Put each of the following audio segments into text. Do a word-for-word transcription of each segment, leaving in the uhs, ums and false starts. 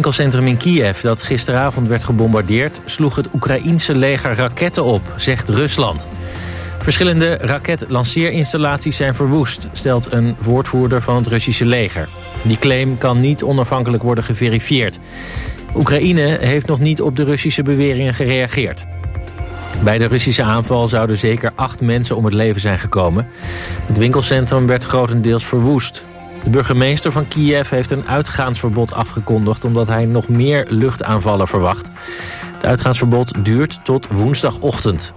winkelcentrum in Kiev dat gisteravond werd gebombardeerd sloeg het Oekraïense leger raketten op, zegt Rusland. Verschillende raketlanceerinstallaties zijn verwoest, stelt een woordvoerder van het Russische leger. Die claim kan niet onafhankelijk worden geverifieerd. Oekraïne heeft nog niet op de Russische beweringen gereageerd. Bij de Russische aanval zouden zeker acht mensen om het leven zijn gekomen. Het winkelcentrum werd grotendeels verwoest. De burgemeester van Kiev heeft een uitgaansverbod afgekondigd omdat hij nog meer luchtaanvallen verwacht. Het uitgaansverbod duurt tot woensdagochtend.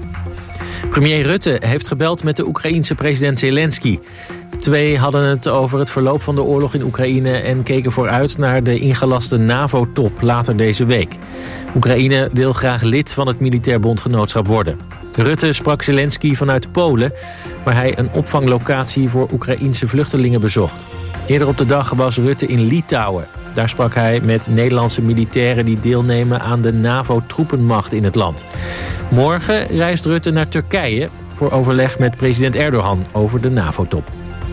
Premier Rutte heeft gebeld met de Oekraïense president Zelensky. De twee hadden het over het verloop van de oorlog in Oekraïne en keken vooruit naar de ingelaste NAVO-top later deze week. Oekraïne wil graag lid van het militair bondgenootschap worden. Rutte sprak Zelensky vanuit Polen, waar hij een opvanglocatie voor Oekraïense vluchtelingen bezocht. Eerder op de dag was Rutte in Litouwen. Daar sprak hij met Nederlandse militairen die deelnemen aan de NAVO-troepenmacht in het land. Morgen reist Rutte naar Turkije voor overleg met president Erdogan over de NAVO-top.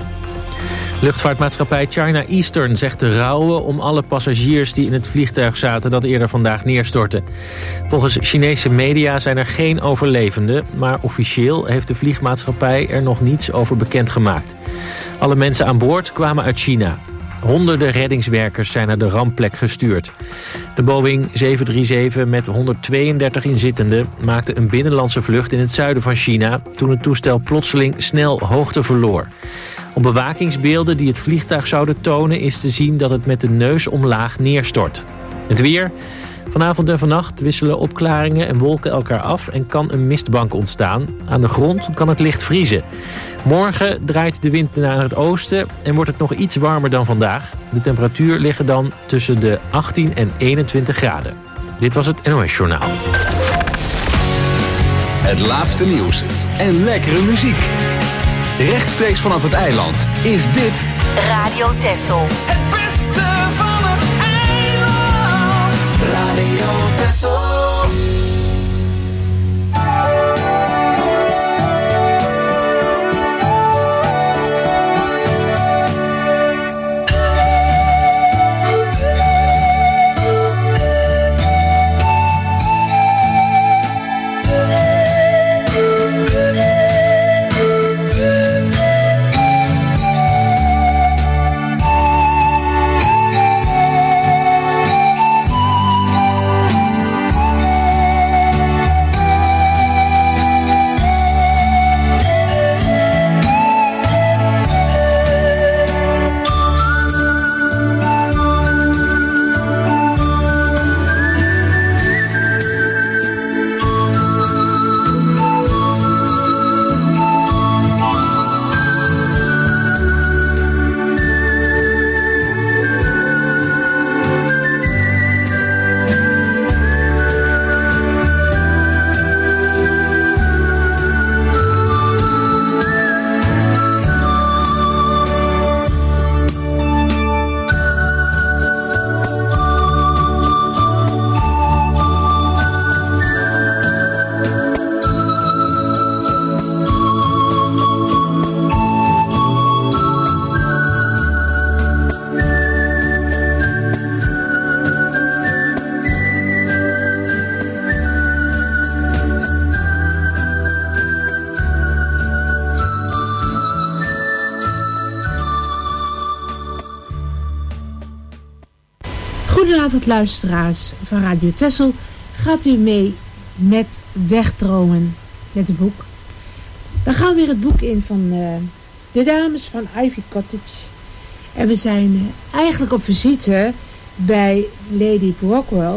Luchtvaartmaatschappij China Eastern zegt te rouwen om alle passagiers die in het vliegtuig zaten dat eerder vandaag neerstortte. Volgens Chinese media zijn er geen overlevenden, maar officieel heeft de vliegmaatschappij er nog niets over bekendgemaakt. Alle mensen aan boord kwamen uit China. Honderden reddingswerkers zijn naar de rampplek gestuurd. De Boeing zeven drie zeven met honderdtweeëndertig inzittenden maakte een binnenlandse vlucht in het zuiden van China toen het toestel plotseling snel hoogte verloor. Op bewakingsbeelden die het vliegtuig zouden tonen is te zien dat het met de neus omlaag neerstort. Het weer. Vanavond en vannacht wisselen opklaringen en wolken elkaar af en kan een mistbank ontstaan. Aan de grond kan het licht vriezen. Morgen draait de wind naar het oosten en wordt het nog iets warmer dan vandaag. De temperatuur ligt dan tussen de achttien en eenentwintig graden. Dit was het N O S Journaal. Het laatste nieuws en lekkere muziek. Rechtstreeks vanaf het eiland is dit Radio Texel. Het beste van het eiland. Radio Texel. Goedenavond luisteraars van Radio Texel. Gaat u mee met Wegdromen, met het boek. Dan gaan we weer het boek in van uh, de dames van Ivy Cottage. En we zijn uh, eigenlijk op visite bij Lady Brockwell.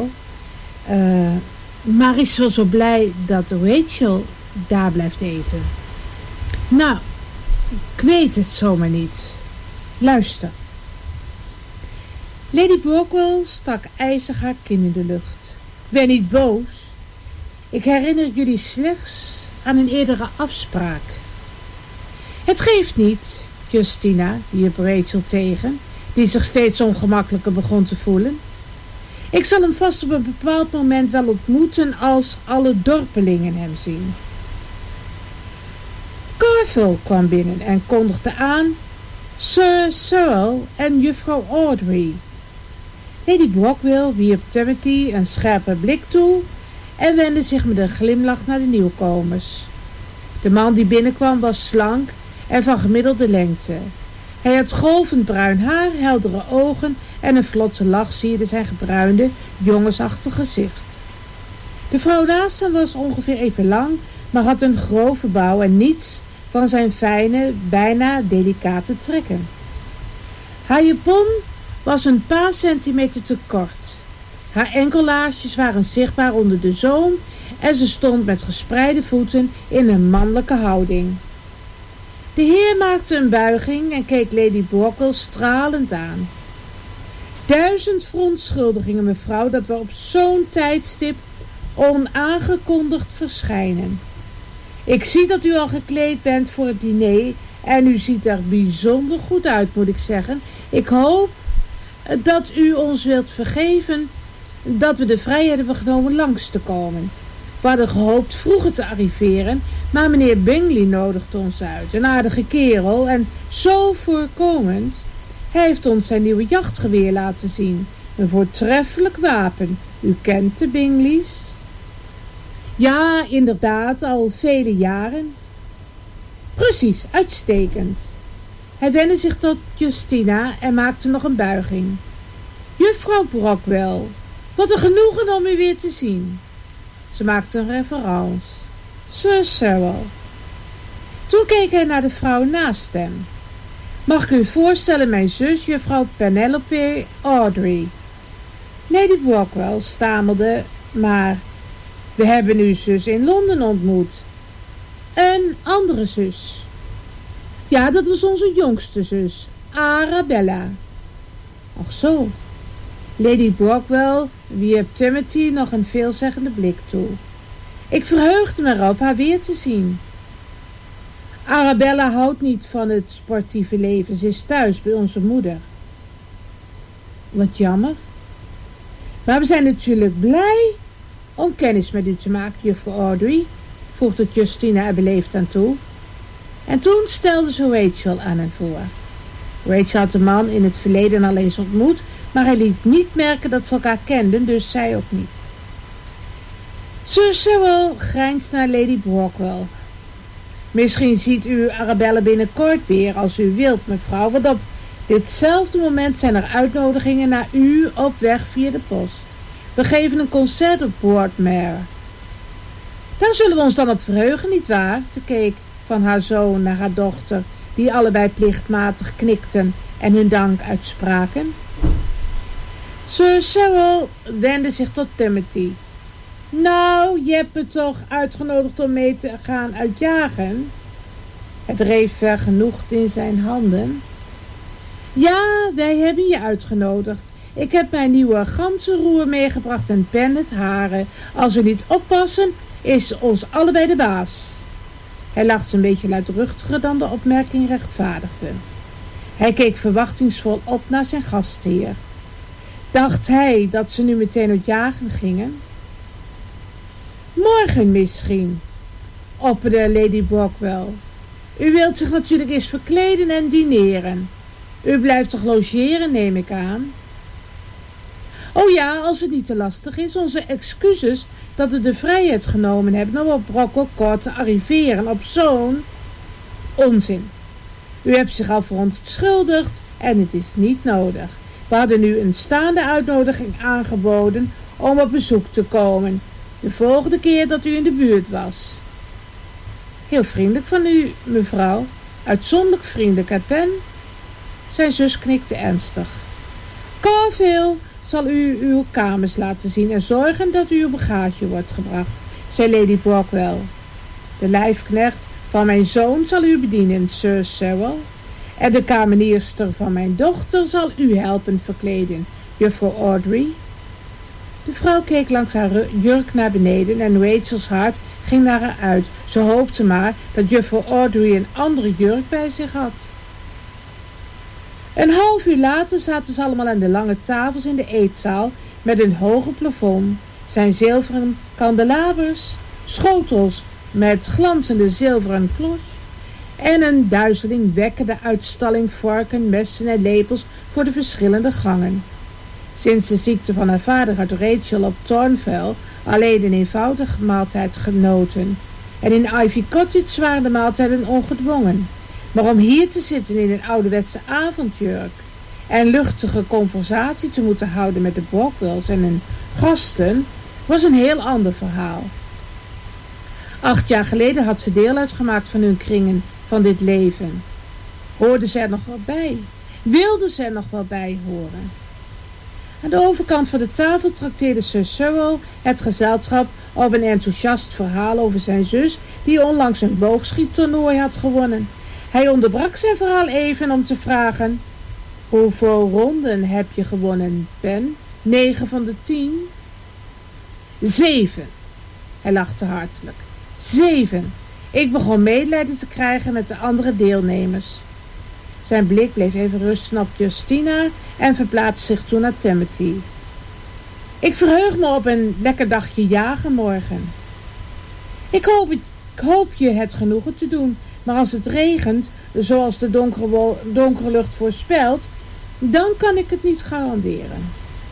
Uh, maar is wel zo blij dat Rachel daar blijft eten. Nou, ik weet het zomaar niet. Luister. Lady Brockwell stak ijzig haar kin in de lucht. Ben niet boos. Ik herinner jullie slechts aan een eerdere afspraak. Het geeft niet, Justina, wierp Rachel tegen, die zich steeds ongemakkelijker begon te voelen. Ik zal hem vast op een bepaald moment wel ontmoeten als alle dorpelingen hem zien. Carville kwam binnen en kondigde aan Sir Cyril en juffrouw Audrey. Lady Brockwell wierp Timothy een scherpe blik toe en wendde zich met een glimlach naar de nieuwkomers. De man die binnenkwam was slank en van gemiddelde lengte. Hij had golvend bruin haar, heldere ogen en een vlotte lach sierde zijn gebruinde, jongensachtig gezicht. De vrouw naast hem was ongeveer even lang, maar had een grove bouw en niets van zijn fijne, bijna delicate trekken. Haar japon was een paar centimeter te kort. Haar enkellaarsjes waren zichtbaar onder de zoom en ze stond met gespreide voeten in een mannelijke houding. De heer maakte een buiging en keek Lady Brockwell stralend aan. Duizend verontschuldigingen, mevrouw, dat we op zo'n tijdstip onaangekondigd verschijnen. Ik zie dat u al gekleed bent voor het diner en u ziet er bijzonder goed uit, moet ik zeggen. Ik hoop dat u ons wilt vergeven dat we de vrijheid hebben genomen langs te komen. We hadden gehoopt vroeger te arriveren, maar meneer Bingley nodigde ons uit. Een aardige kerel en zo voorkomend. Hij heeft ons zijn nieuwe jachtgeweer laten zien. Een voortreffelijk wapen. U kent de Bingleys? Ja, inderdaad, al vele jaren. Precies, uitstekend. Hij wendde zich tot Justina en maakte nog een buiging. Juffrouw Brockwell, wat een genoegen om u weer te zien. Ze maakte een reverence. Sir Cyril. Toen keek hij naar de vrouw naast hem. Mag ik u voorstellen mijn zus, juffrouw Penelope Audrey. Lady Brockwell stamelde, maar we hebben uw zus in Londen ontmoet. Een andere zus. Ja, dat was onze jongste zus, Arabella. Ach zo. Lady Brockwell wierp Timothy nog een veelzeggende blik toe. Ik verheugde me erop haar weer te zien. Arabella houdt niet van het sportieve leven. Ze is thuis bij onze moeder. Wat jammer. Maar we zijn natuurlijk blij om kennis met u te maken, juffrouw Audrey, voegde Justina er beleefd aan toe. En toen stelde ze Rachel aan hen voor. Rachel had de man in het verleden al eens ontmoet, maar hij liet niet merken dat ze elkaar kenden, dus zij ook niet. Sir Cyril grijnst naar Lady Brockwell. Misschien ziet u Arabella binnenkort weer als u wilt, mevrouw, want op ditzelfde moment zijn er uitnodigingen naar u op weg via de post. We geven een concert op Broadmere. Daar zullen we ons dan op verheugen, nietwaar? Ze keek van haar zoon naar haar dochter, die allebei plichtmatig knikten en hun dank uitspraken. Sir Cyril wendde zich tot Timothy. Nou, je hebt me toch uitgenodigd om mee te gaan uitjagen? Hij wreef vergenoegd in zijn handen. Ja, wij hebben je uitgenodigd. Ik heb mijn nieuwe ganzenroer meegebracht en pen het haren. Als we niet oppassen, is ons allebei de baas. Hij lachte een beetje luidruchtiger dan de opmerking rechtvaardigde. Hij keek verwachtingsvol op naar zijn gastheer. Dacht hij dat ze nu meteen uit jagen gingen? Morgen misschien, opperde Lady Brockwell. U wilt zich natuurlijk eens verkleden en dineren. U blijft toch logeren, neem ik aan? Oh ja, als het niet te lastig is, onze excuses dat we de vrijheid genomen hebben om op Brockwell Court te arriveren op zo'n onzin. U hebt zich al verontschuldigd en het is niet nodig. We hadden u een staande uitnodiging aangeboden om op bezoek te komen, de volgende keer dat u in de buurt was. Heel vriendelijk van u, mevrouw. Uitzonderlijk vriendelijk, hè, Pen? Zijn zus knikte ernstig. Carville zal u uw kamers laten zien en zorgen dat uw bagage wordt gebracht, zei Lady Brockwell. De lijfknecht van mijn zoon zal u bedienen, Sir Cyril. En de kamenierster van mijn dochter zal u helpen verkleden, juffrouw Audrey. De vrouw keek langs haar jurk naar beneden en Rachel's hart ging naar haar uit. Ze hoopte maar dat juffrouw Audrey een andere jurk bij zich had. Een half uur later zaten ze allemaal aan de lange tafels in de eetzaal met een hoge plafond, zijn zilveren kandelabers, schotels met glanzende zilveren cloche en een duizelingwekkende uitstalling vorken, messen en lepels voor de verschillende gangen. Sinds de ziekte van haar vader had Rachel op Thornfell alleen een eenvoudige maaltijd genoten. En in Ivy Cottage waren de maaltijden ongedwongen. Maar om hier te zitten in een ouderwetse avondjurk en luchtige conversatie te moeten houden met de Brockwells en hun gasten, was een heel ander verhaal. Acht jaar geleden had ze deel uitgemaakt van hun kringen van dit leven. Hoorde ze er nog wel bij? Wilde ze er nog wel bij horen? Aan de overkant van de tafel trakteerde Sir Cyril het gezelschap op een enthousiast verhaal over zijn zus die onlangs een boogschiettoernooi had gewonnen. Hij onderbrak zijn verhaal even om te vragen: hoeveel ronden heb je gewonnen, Ben? Negen van de tien? Zeven. Hij lachte hartelijk. Zeven. Ik begon medelijden te krijgen met de andere deelnemers. Zijn blik bleef even rusten op Justina en verplaatste zich toen naar Timothy. Ik verheug me op een lekker dagje jagen morgen. Ik hoop, ik hoop je het genoegen te doen, maar als het regent, zoals de donkere, donkere lucht voorspelt, dan kan ik het niet garanderen.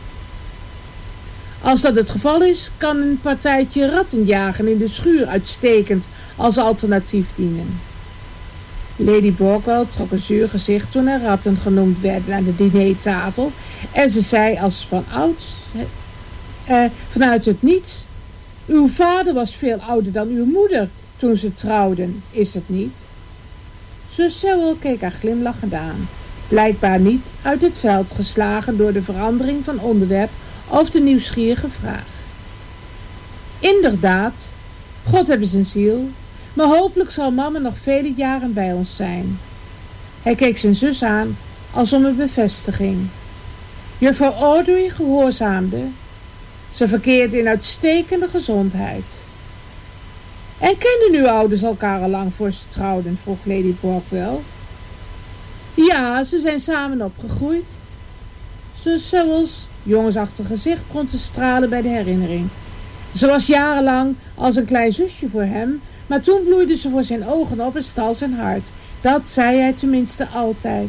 Als dat het geval is, kan een partijtje rattenjagen in de schuur uitstekend als alternatief dienen. Lady Brockwell trok een zuur gezicht toen er ratten genoemd werden aan de dinertafel en ze zei als van ouds, eh, vanuit het niets: uw vader was veel ouder dan uw moeder toen ze trouwden, is het niet? Sir Cyril keek haar glimlachend aan, blijkbaar niet uit het veld geslagen door de verandering van onderwerp of de nieuwsgierige vraag. Inderdaad, God hebben zijn ziel, maar hopelijk zal mama nog vele jaren bij ons zijn. Hij keek zijn zus aan als om een bevestiging. Juffrouw Audrey gehoorzaamde. Ze verkeerde in uitstekende gezondheid. En kenden uw ouders elkaar al lang voor ze trouwden? Vroeg Lady Brockwell. Ja, ze zijn samen opgegroeid. Sir Cyril's jongensachtig gezicht begon te stralen bij de herinnering. Ze was jarenlang als een klein zusje voor hem, maar toen bloeide ze voor zijn ogen op en stal zijn hart. Dat zei hij tenminste altijd.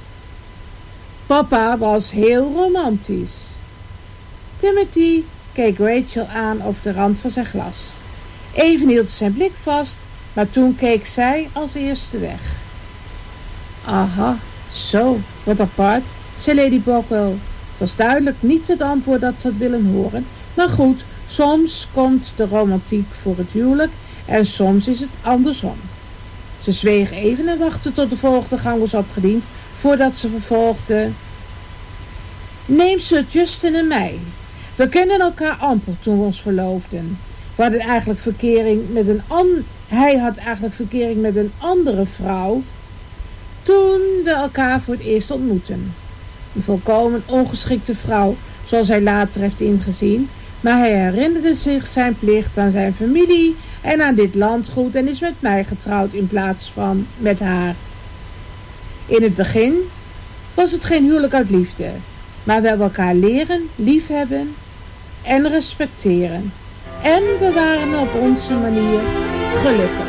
Papa was heel romantisch. Timothy keek Rachel aan over de rand van zijn glas. Even hield zijn blik vast, maar toen keek zij als eerste weg. Aha, zo, wat apart, zei Lady Brockwell. Dat was duidelijk niet het antwoord dat ze had willen horen, maar goed, soms komt de romantiek voor het huwelijk en soms is het andersom. Ze zweeg even en wachtte tot de volgende gang was opgediend, voordat ze vervolgde: neem Sir Justin en mij. We kenden elkaar amper toen we ons verloofden. We hadden eigenlijk verkering met een an... Hij had eigenlijk verkering met een andere vrouw toen we elkaar voor het eerst ontmoetten. Een volkomen ongeschikte vrouw, zoals hij later heeft ingezien, maar hij herinnerde zich zijn plicht aan zijn familie en aan dit landgoed en is met mij getrouwd in plaats van met haar. In het begin was het geen huwelijk uit liefde, maar we hebben elkaar leren, liefhebben en respecteren. En we waren op onze manier gelukkig.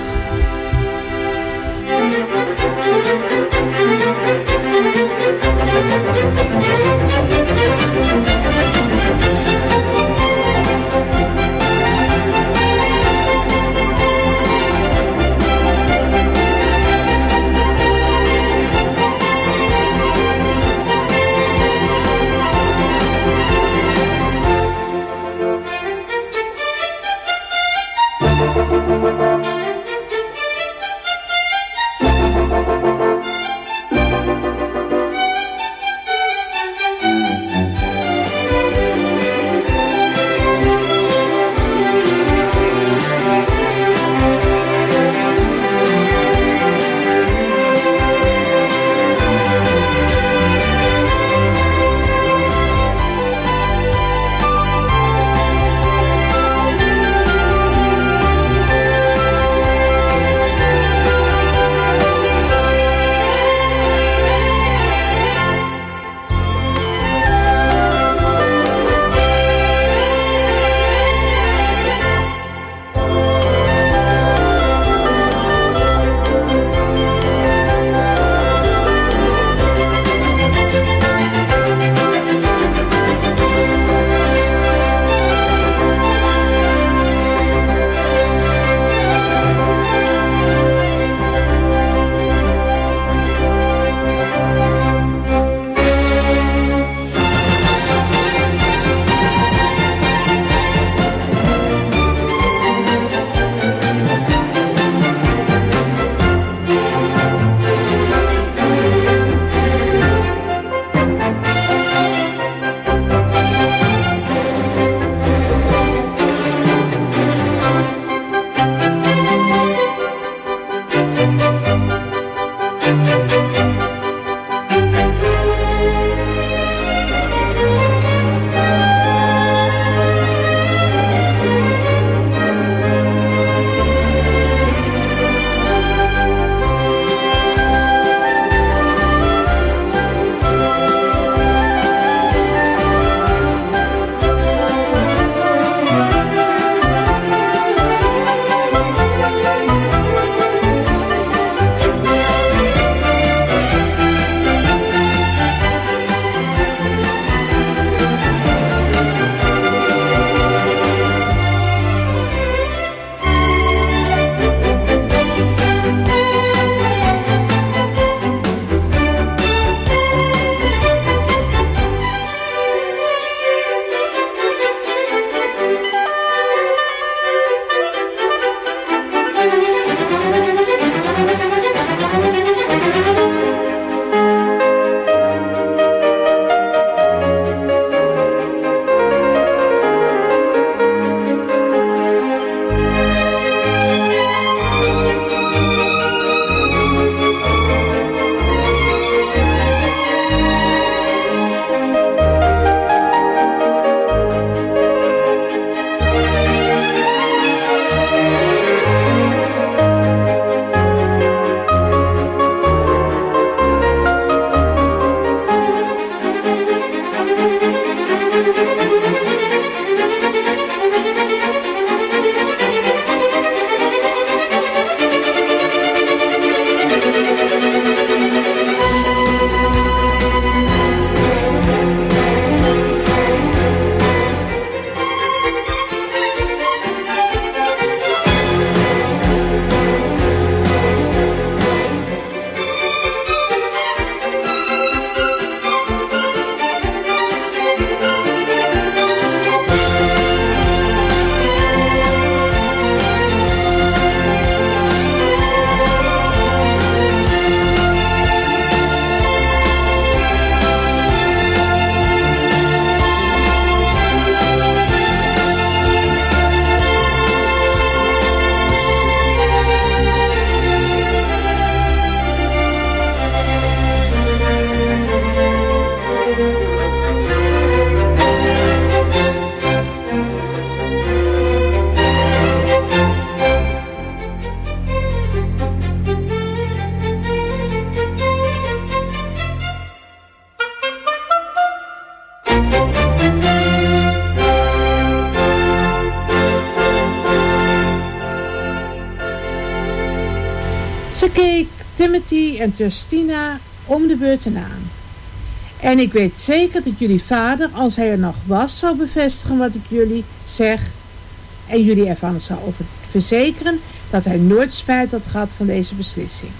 Ze keek Timothy en Justina om de beurt aan. En ik weet zeker dat jullie vader, als hij er nog was, zou bevestigen wat ik jullie zeg. En jullie ervan zou over verzekeren dat hij nooit spijt had gehad van deze beslissing.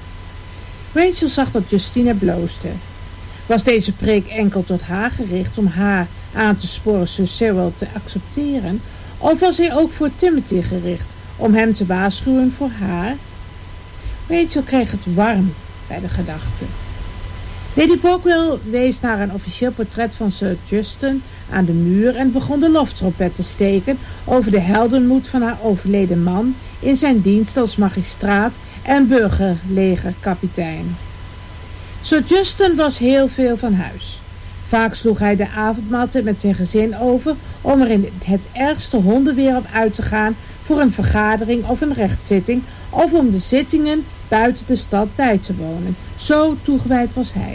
Rachel zag dat Justina bloosde. Was deze preek enkel tot haar gericht om haar aan te sporen Sir Cyril te accepteren? Of was hij ook voor Timothy gericht om hem te waarschuwen voor haar? Rachel kreeg het warm bij de gedachte. Lady Brockwell wees naar een officieel portret van Sir Justin aan de muur en begon de loftrompet te steken over de heldenmoed van haar overleden man in zijn dienst als magistraat en burgerlegerkapitein. Sir Justin was heel veel van huis. Vaak sloeg hij de avondmatten met zijn gezin over om er in het ergste hondenweer op uit te gaan voor een vergadering of een rechtszitting of om de zittingen buiten de stad bij te wonen. Zo toegewijd was hij.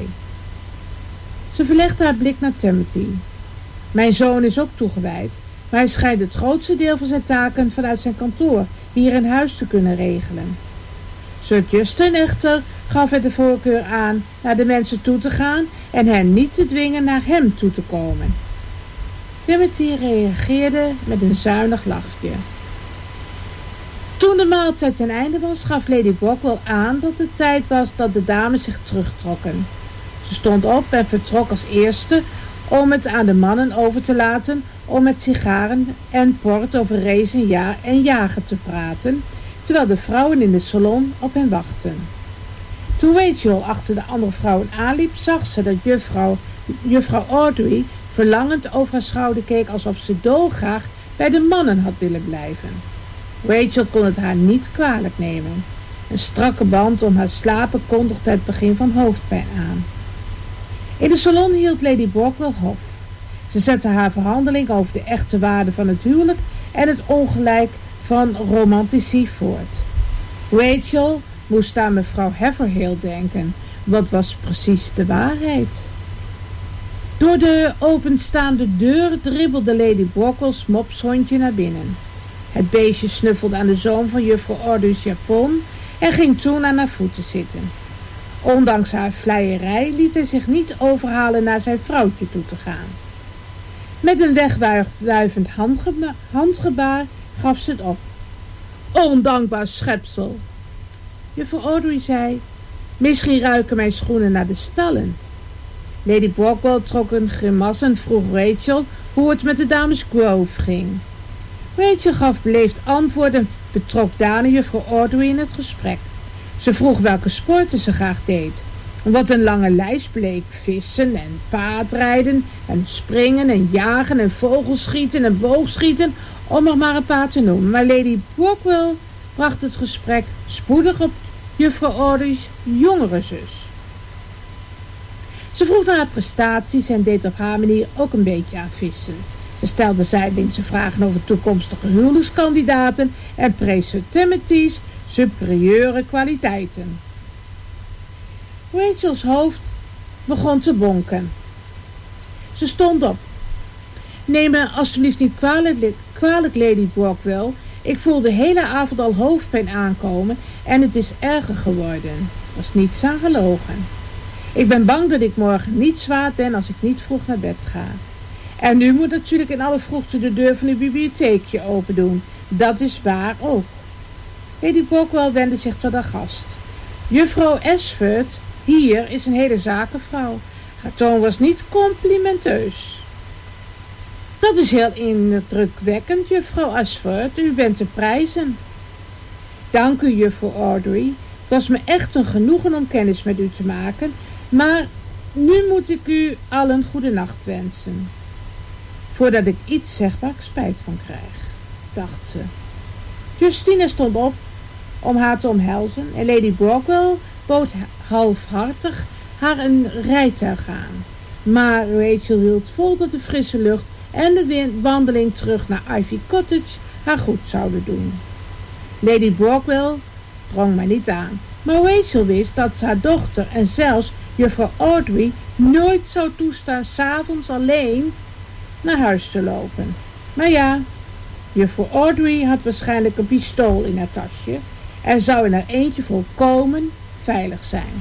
Ze verlegde haar blik naar Timothy. Mijn zoon is ook toegewijd, maar hij schijnt het grootste deel van zijn taken vanuit zijn kantoor hier in huis te kunnen regelen. Sir Justin echter gaf er de voorkeur aan naar de mensen toe te gaan en hen niet te dwingen naar hem toe te komen. Timothy reageerde met een zuinig lachje. Toen de maaltijd ten einde was, gaf Lady Brockwell aan dat het tijd was dat de dames zich terugtrokken. Ze stond op en vertrok als eerste om het aan de mannen over te laten om met sigaren en port over racen ja en jagen te praten, terwijl de vrouwen in de salon op hen wachten. Toen Rachel achter de andere vrouwen aanliep, zag ze dat juffrouw, juffrouw Audrey verlangend over haar schouder keek alsof ze dolgraag bij de mannen had willen blijven. Rachel kon het haar niet kwalijk nemen. Een strakke band om haar slapen kondigde het begin van hoofdpijn aan. In de salon hield Lady Brockwell hof. Ze zette haar verhandeling over de echte waarde van het huwelijk en het ongelijk van romantici voort. Rachel moest aan mevrouw Haverhill denken. Wat was precies de waarheid? Door de openstaande deur dribbelde Lady Brockwell's mopshondje naar binnen. Het beestje snuffelde aan de zoom van juffrouw Audrey's japon en ging toen aan haar voeten zitten. Ondanks haar vleierij liet hij zich niet overhalen naar zijn vrouwtje toe te gaan. Met een wegwuivend handgeba- handgebaar gaf ze het op. Ondankbaar schepsel. Juffrouw Audrey zei, misschien ruiken mijn schoenen naar de stallen. Lady Brockwell trok een grimas en vroeg Rachel hoe het met de dames Grove ging. Rachel gaf beleefd antwoord en betrok daarna juffrouw Audrey in het gesprek. Ze vroeg welke sporten ze graag deed. Wat een lange lijst bleek, vissen en paardrijden en springen en jagen en vogelschieten en boogschieten, om er maar een paar te noemen. Maar Lady Brockwell bracht het gesprek spoedig op juffrouw Audrey's jongere zus. Ze vroeg naar haar prestaties en deed op haar manier ook een beetje aan vissen. Ze stelde zijdelingse vragen over toekomstige huwelijkskandidaten en prees Sir Timothy's superieure kwaliteiten. Rachel's hoofd begon te bonken. Ze stond op. Neem me alstublieft niet kwalijk, kwalijk, Lady Brockwell. Ik voel de hele avond al hoofdpijn aankomen en het is erger geworden. Er is niets aan gelogen. Ik ben bang dat ik morgen niet zwaar ben als ik niet vroeg naar bed ga. En nu moet natuurlijk in alle vroegte de deur van uw bibliotheekje open doen. Dat is waar ook. Lady Brockwell wendde zich tot haar gast. Juffrouw Ashford, hier is een hele zakenvrouw. Haar toon was niet complimenteus. Dat is heel indrukwekkend, juffrouw Ashford. U bent te prijzen. Dank u, juffrouw Audrey. Het was me echt een genoegen om kennis met u te maken. Maar nu moet ik u allen goede nacht wensen. Voordat ik iets zeg waar ik spijt van krijg, dacht ze. Justina stond op om haar te omhelzen en Lady Brockwell bood halfhartig haar een rijtuig aan. Maar Rachel hield vol dat de frisse lucht en de wandeling terug naar Ivy Cottage haar goed zouden doen. Lady Brockwell drong maar niet aan, maar Rachel wist dat ze haar dochter en zelfs juffrouw Audrey nooit zou toestaan 's avonds alleen naar huis te lopen. Maar ja, juffrouw Audrey had waarschijnlijk een pistool in haar tasje en zou in haar eentje volkomen veilig zijn.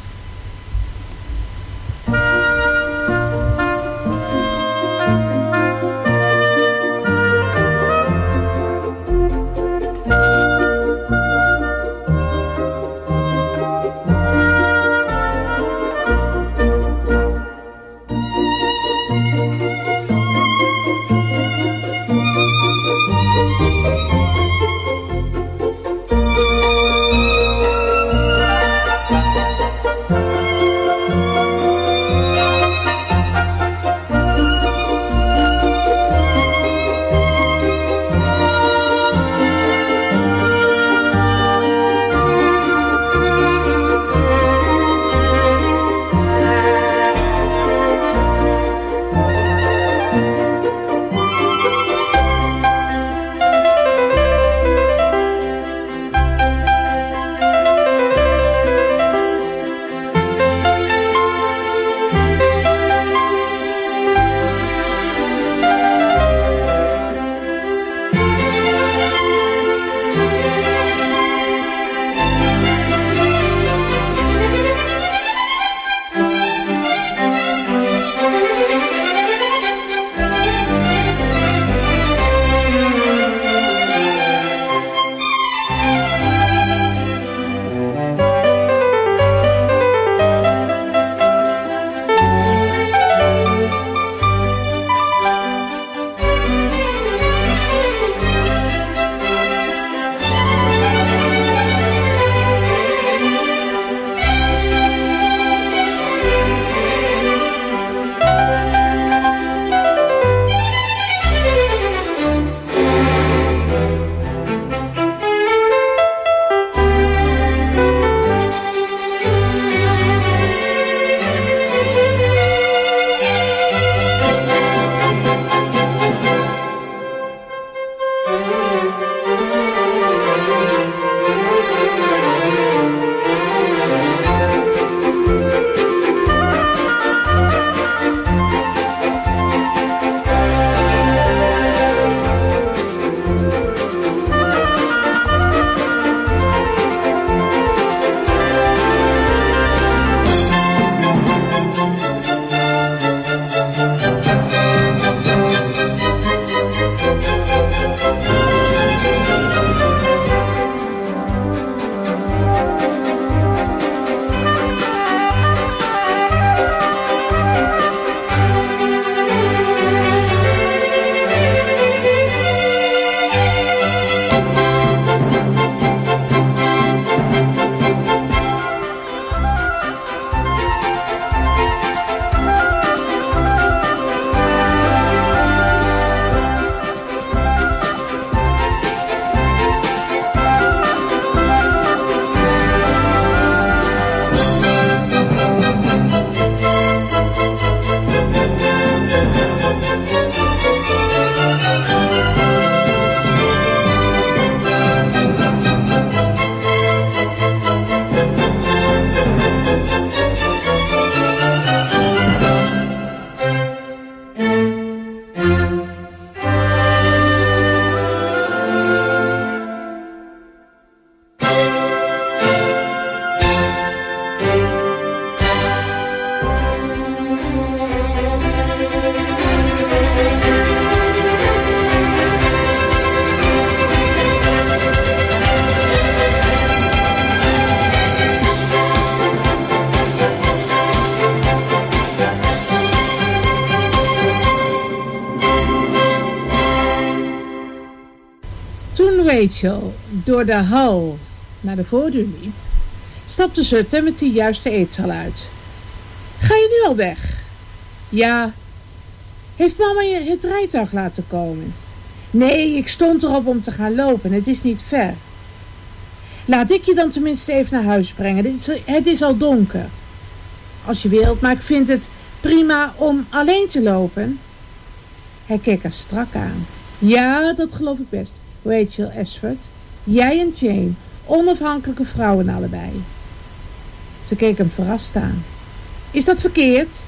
Toen Rachel door de hal naar de voordeur liep, stapte Sir Timothy juist de eetzaal uit. Ga je nu al weg? Ja. Heeft mama je het rijtuig laten komen? Nee, ik stond erop om te gaan lopen. Het is niet ver. Laat ik je dan tenminste even naar huis brengen. Het is, het is al donker. Als je wilt, maar ik vind het prima om alleen te lopen. Hij keek haar strak aan. Ja, dat geloof ik best. Rachel Ashford. Jij en Jane. Onafhankelijke vrouwen allebei. Ze keek hem verrast aan. Is dat verkeerd?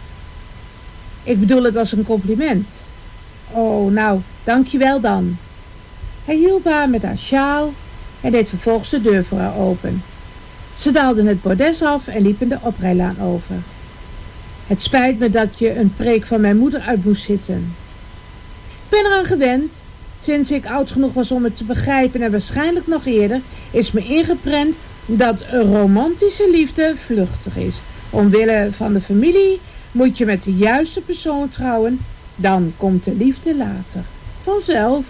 Ik bedoel het als een compliment. Oh, nou, dankjewel dan. Hij hielp haar met haar sjaal en deed vervolgens de deur voor haar open. Ze daalden het bordes af en liepen de oprijlaan over. Het spijt me dat je een preek van mijn moeder uit moest zitten. Ik ben eraan gewend. Sinds ik oud genoeg was om het te begrijpen en waarschijnlijk nog eerder, is me ingeprent dat een romantische liefde vluchtig is. Omwille van de familie moet je met de juiste persoon trouwen, dan komt de liefde later. Vanzelf.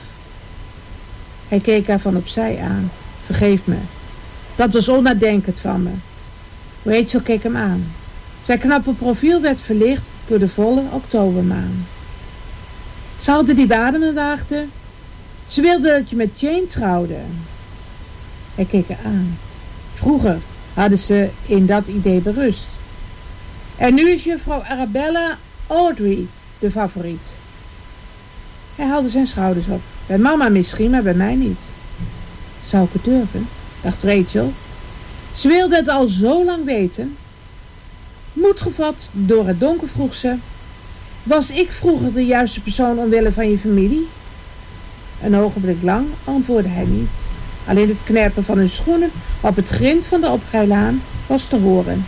Hij keek haar van opzij aan. Vergeef me. Dat was onnadenkend van me. Rachel keek hem aan. Zijn knappe profiel werd verlicht door de volle oktobermaan. Ze hadden die bademen waagde. Ze wilde dat je met Jane trouwde. Hij keek haar aan. Vroeger hadden ze in dat idee berust. En nu is juffrouw Arabella Audrey de favoriet. Hij haalde zijn schouders op. Bij mama misschien, maar bij mij niet. Zou ik het durven? Dacht Rachel. Ze wilde het al zo lang weten. Moed gevat door het donker vroeg ze. Was ik vroeger de juiste persoon omwille van je familie? Een ogenblik lang antwoordde hij niet. Alleen het knerpen van hun schoenen op het grind van de oprijlaan was te horen.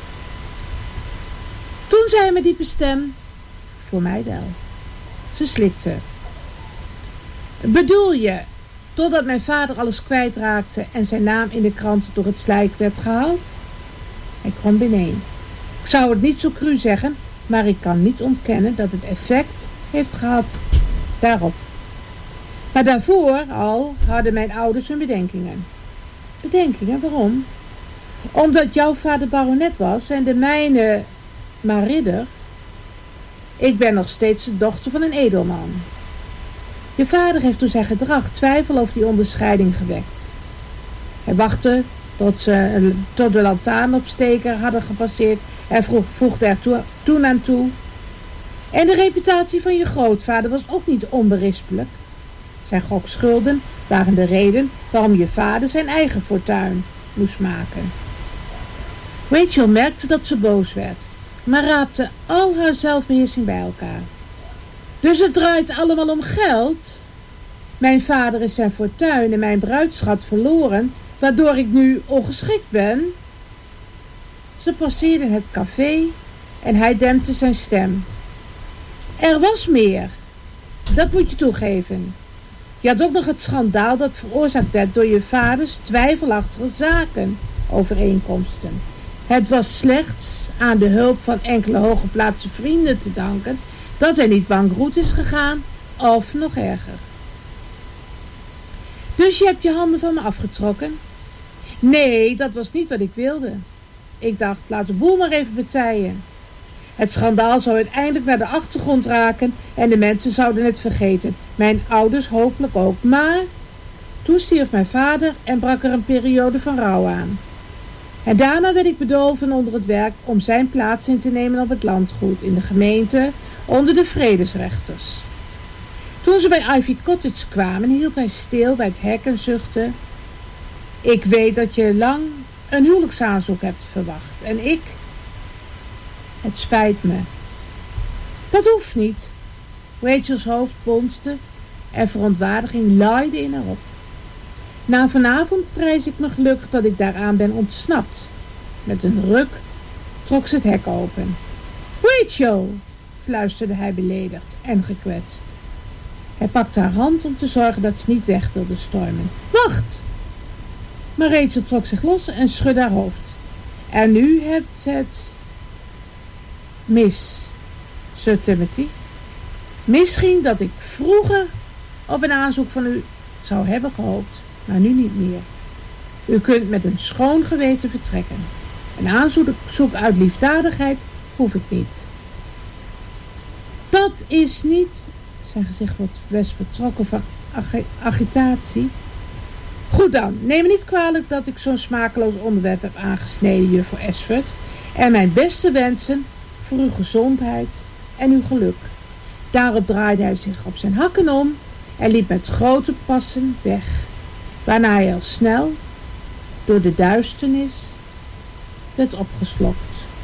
Toen zei hij met diepe stem, voor mij wel. Ze slikte. Bedoel je, totdat mijn vader alles kwijtraakte en zijn naam in de krant door het slijk werd gehaald? Hij kromp ineen. Ik zou het niet zo cru zeggen, maar ik kan niet ontkennen dat het effect heeft gehad daarop. Maar daarvoor al hadden mijn ouders hun bedenkingen. Bedenkingen, waarom? Omdat jouw vader baronet was en de mijne maar ridder. Ik ben nog steeds de dochter van een edelman. Je vader heeft door zijn gedrag twijfel over die onderscheiding gewekt. Hij wachtte tot ze tot de lantaarnopsteker hadden gepasseerd en vroeg, voegde er toe, toen aan toe. En de reputatie van je grootvader was ook niet onberispelijk. Zijn gokschulden waren de reden waarom je vader zijn eigen fortuin moest maken. Rachel merkte dat ze boos werd, maar raapte al haar zelfbeheersing bij elkaar. Dus het draait allemaal om geld? Mijn vader is zijn fortuin en mijn bruidsschat verloren, waardoor ik nu ongeschikt ben? Ze passeerden het café en hij dempte zijn stem. Er was meer. Dat moet je toegeven. Je had ook nog het schandaal dat veroorzaakt werd door je vaders twijfelachtige zakenovereenkomsten. Het was slechts aan de hulp van enkele hooggeplaatste vrienden te danken dat hij niet bankroet is gegaan, of nog erger. Dus je hebt je handen van me afgetrokken? Nee, dat was niet wat ik wilde. Ik dacht, laat de boel maar even betijen. Het schandaal zou uiteindelijk naar de achtergrond raken en de mensen zouden het vergeten. Mijn ouders hopelijk ook. Maar toen stierf mijn vader en brak er een periode van rouw aan. En daarna werd ik bedolven onder het werk om zijn plaats in te nemen op het landgoed in de gemeente onder de vredesrechters. Toen ze bij Ivy Cottage kwamen, hield hij stil bij het hek en zuchtte. Ik weet dat je lang een huwelijksaanzoek hebt verwacht. En ik... Het spijt me. Dat hoeft niet. Rachel's hoofd bonsde en verontwaardiging laaide in haar op. Na vanavond prijs ik me gelukkig dat ik daaraan ben ontsnapt. Met een ruk trok ze het hek open. Rachel, fluisterde hij beledigd en gekwetst. Hij pakte haar hand om te zorgen dat ze niet weg wilde stormen. Wacht! Maar Rachel trok zich los en schudde haar hoofd. En nu hebt het... mis, Sir Timothy. Misschien dat ik vroeger op een aanzoek van u zou hebben gehoopt. maar nu niet meer. U kunt met een schoon geweten vertrekken. Een aanzoek uit liefdadigheid hoef ik niet. Dat is niet, zijn gezicht wordt best vertrokken van ag- agitatie. Goed dan, neem me niet kwalijk dat ik zo'n smakeloos onderwerp heb aangesneden, juffrouw Ashford. En mijn beste wensen voor uw gezondheid en uw geluk. Daarop draaide hij zich op zijn hakken om en liep met grote passen weg. Waarna hij al snel door de duisternis werd opgeslokt.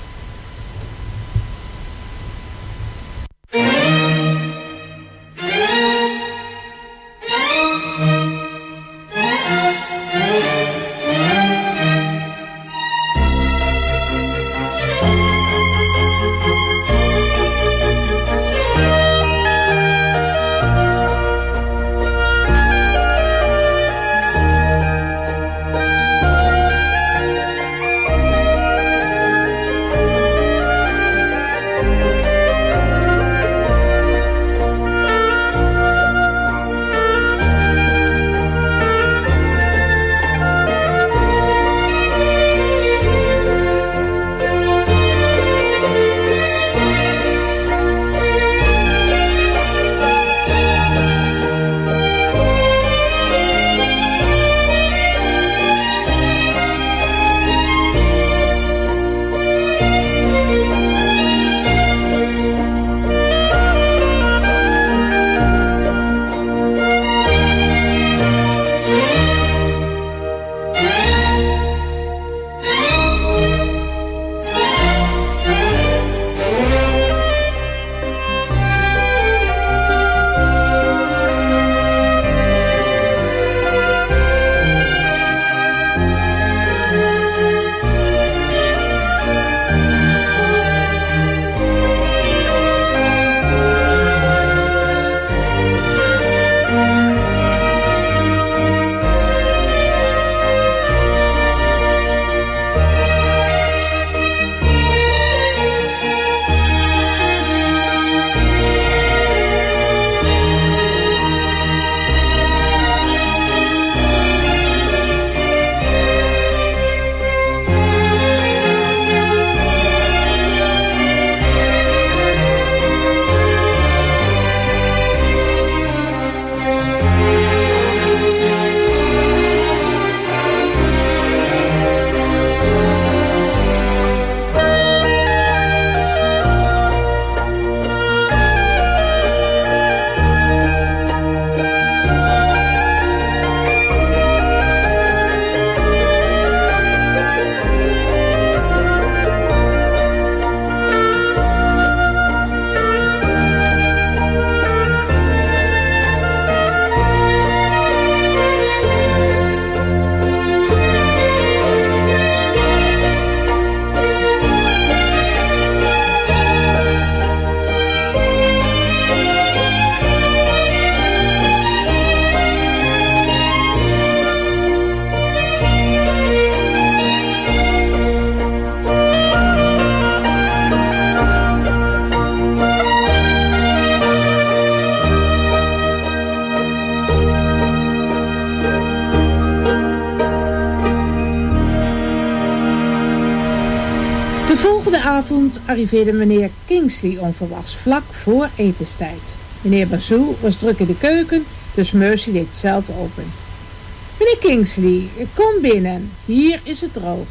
avond arriveerde meneer Kingsley onverwachts, vlak voor etenstijd. Meneer Bazoo was druk in de keuken, dus Mercy deed zelf open. Meneer Kingsley, kom binnen, hier is het droog.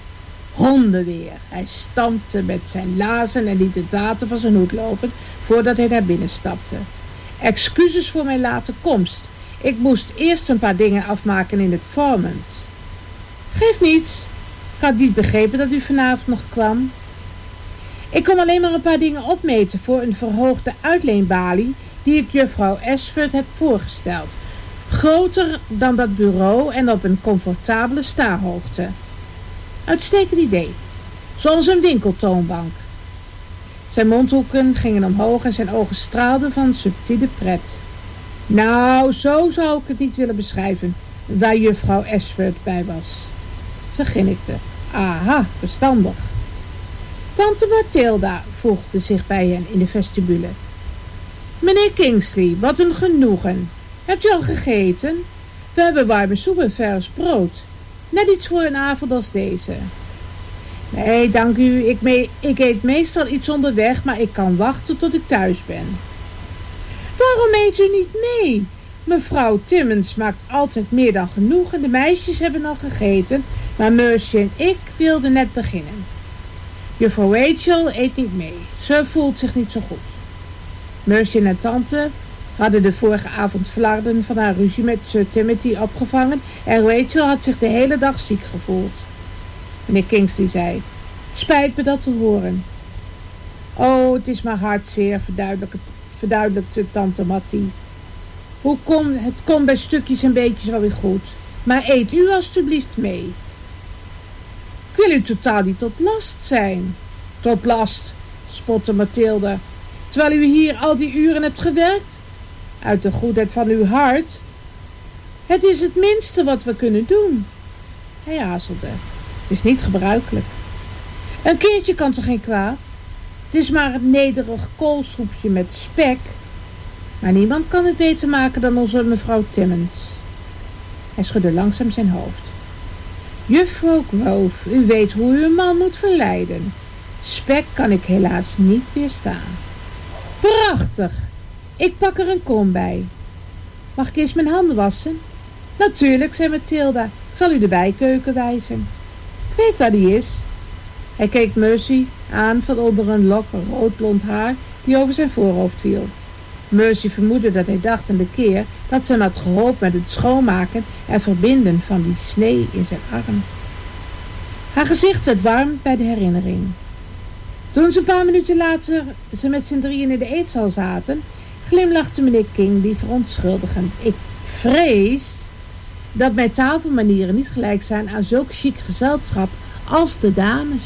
Honden weer. Hij stampte met zijn lazen en liet het water van zijn hoed lopen voordat hij naar binnen stapte. Excuses voor mijn late komst. Ik moest eerst een paar dingen afmaken in het Formant. Geeft niets. Ik had niet begrepen dat u vanavond nog kwam. Ik kom alleen maar een paar dingen opmeten voor een verhoogde uitleenbalie die ik juffrouw Ashford heb voorgesteld. Groter dan dat bureau en op een comfortabele staarhoogte. Uitstekend idee. Zoals een winkeltoonbank. Zijn mondhoeken gingen omhoog en zijn ogen straalden van subtiele pret. Nou, zo zou ik het niet willen beschrijven, waar juffrouw Ashford bij was. Ze grinnikte. Aha, verstandig. Tante Mathilda voegde zich bij hen in de vestibule. Meneer Kingsley, wat een genoegen. Hebt u al gegeten? We hebben warme soep en vers brood. Net iets voor een avond als deze. Nee, dank u. Ik, mee, ik eet meestal iets onderweg, maar ik kan wachten tot ik thuis ben. Waarom eet u niet mee? Mevrouw Timmins maakt altijd meer dan genoeg en de meisjes hebben al gegeten, maar Mercy en ik wilden net beginnen. Juffrouw Rachel eet niet mee. Ze voelt zich niet zo goed. Mercy en haar tante hadden de vorige avond flarden van haar ruzie met Sir Timothy opgevangen en Rachel had zich de hele dag ziek gevoeld. Meneer Kingsley zei, spijt me dat te horen. Oh, het is maar hartzeer, verduidelijkte, verduidelijkte tante Mattie. Hoe kom, het komt bij stukjes en beetjes wel weer goed, maar eet u alstublieft mee. Ik wil u totaal niet tot last zijn. Tot last, spotte Mathilde, terwijl u hier al die uren hebt gewerkt. Uit de goedheid van uw hart. Het is het minste wat we kunnen doen. Hij aarzelde. Het is niet gebruikelijk. Een keertje kan toch geen kwaad? Het is maar een nederig koolsoepje met spek. Maar niemand kan het beter maken dan onze mevrouw Timmins. Hij schudde langzaam zijn hoofd. Juffrouw Grove, u weet hoe u een man moet verleiden. Spek kan ik helaas niet weerstaan. Prachtig! Ik pak er een kom bij. Mag ik eerst mijn handen wassen? Natuurlijk, zei Mathilda. Ik zal u de bijkeuken wijzen. Ik weet waar die is. Hij keek Mercy aan van onder een lok roodblond haar die over zijn voorhoofd viel. Mercy vermoedde dat hij dacht aan de keer dat ze hem had geholpen met het schoonmaken en verbinden van die snee in zijn arm. Haar gezicht werd warm bij de herinnering. Toen ze een paar minuten later ze met z'n drieën in de eetzaal zaten, glimlachte meneer King die verontschuldigend. Ik vrees dat mijn tafelmanieren niet gelijk zijn aan zulk chic gezelschap als de dames.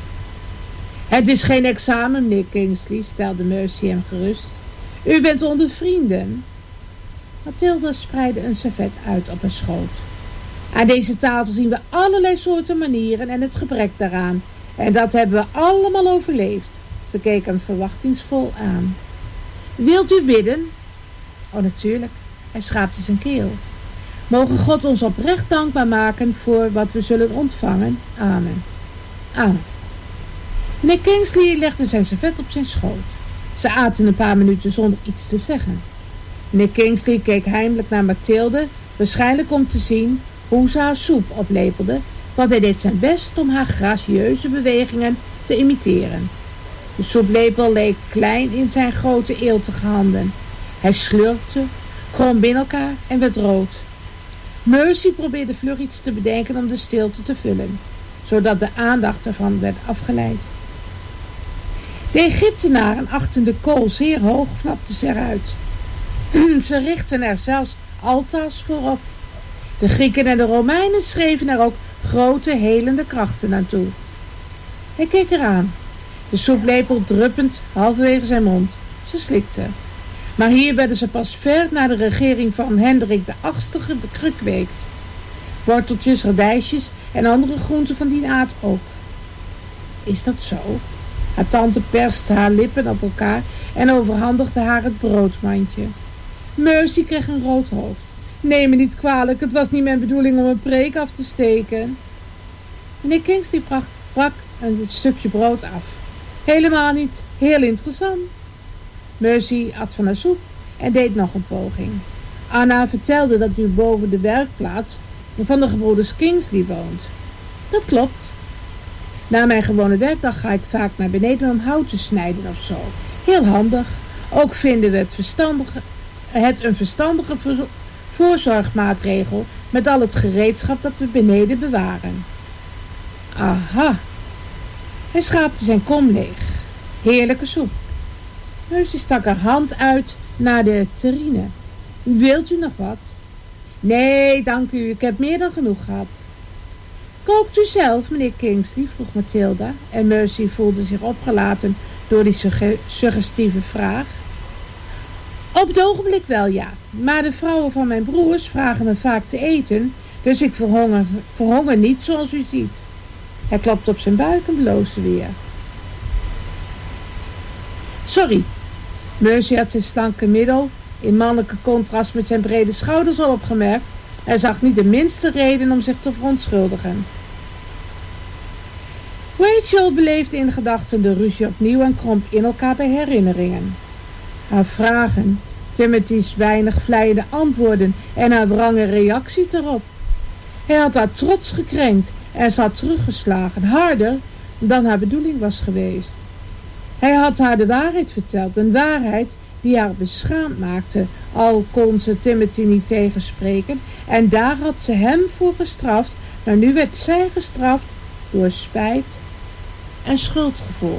Het is geen examen, meneer Kingsley, stelde Mercy hem gerust. U bent onder vrienden. Mathilde spreidde een servet uit op haar schoot. Aan deze tafel zien we allerlei soorten manieren en het gebrek daaraan. En dat hebben we allemaal overleefd. Ze keek hem verwachtingsvol aan. Wilt u bidden? Oh, natuurlijk. Hij schaapte zijn keel. Mogen God ons oprecht dankbaar maken voor wat we zullen ontvangen. Amen. Amen. Meneer Kingsley legde zijn servet op zijn schoot. Ze aten een paar minuten zonder iets te zeggen. Meneer Kingsley keek heimelijk naar Mathilde, waarschijnlijk om te zien hoe ze haar soep oplepelde, want hij deed zijn best om haar gracieuze bewegingen te imiteren. De soeplepel leek klein in zijn grote eeltige handen. Hij slurpte, kromp in elkaar en werd rood. Mercy probeerde vlug iets te bedenken om de stilte te vullen, zodat de aandacht ervan werd afgeleid. De Egyptenaren achten de kool zeer hoog, knapte ze eruit. Ze richtten er zelfs altaars voor op. De Grieken en de Romeinen schreven er ook grote helende krachten naartoe. Hij keek eraan, de soeplepel druppend halverwege zijn mond. Ze slikte. Maar hier werden ze pas ver na de regering van Hendrik de achtste gekweekt. Worteltjes, radijsjes en andere groenten van die aard ook. Is dat zo? Haar tante perste haar lippen op elkaar en overhandigde haar het broodmandje. Mercy kreeg een rood hoofd. Neem me niet kwalijk, het was niet mijn bedoeling om een preek af te steken. Meneer Kingsley brak een stukje brood af. Helemaal niet, heel interessant. Mercy at van haar soep en deed nog een poging. Anna vertelde dat u boven de werkplaats van de gebroeders Kingsley woont. Dat klopt. Na mijn gewone werkdag ga ik vaak naar beneden om hout te snijden of zo. Heel handig. Ook vinden we het, verstandige, het een verstandige voorzorgmaatregel met al het gereedschap dat we beneden bewaren. Aha. Hij schaapte zijn kom leeg. Heerlijke soep. Mercy stak haar hand uit naar de terrine. Wilt u nog wat? Nee, dank u. Ik heb meer dan genoeg gehad. Kookt u zelf, meneer Kingsley? Vroeg Mathilda. En Mercy voelde zich opgelaten door die sugge- suggestieve vraag. Op het ogenblik wel, ja. Maar de vrouwen van mijn broers vragen me vaak te eten, dus ik verhonger, verhonger niet zoals u ziet. Hij klopte op zijn buik en bloosde weer. Sorry. Mercy had zijn slanke middel in mannelijke contrast met zijn brede schouders al opgemerkt, en zag niet de minste reden om zich te verontschuldigen. Rachel beleefde in gedachten de ruzie opnieuw en kromp in elkaar bij herinneringen. Haar vragen, Timothy's weinig vleiende antwoorden en haar wrange reactie erop. Hij had haar trots gekrenkt en ze had teruggeslagen, harder dan haar bedoeling was geweest. Hij had haar de waarheid verteld, een waarheid die haar beschaamd maakte, al kon ze Timothy niet tegenspreken, en daar had ze hem voor gestraft, maar nu werd zij gestraft door spijt en schuldgevoel.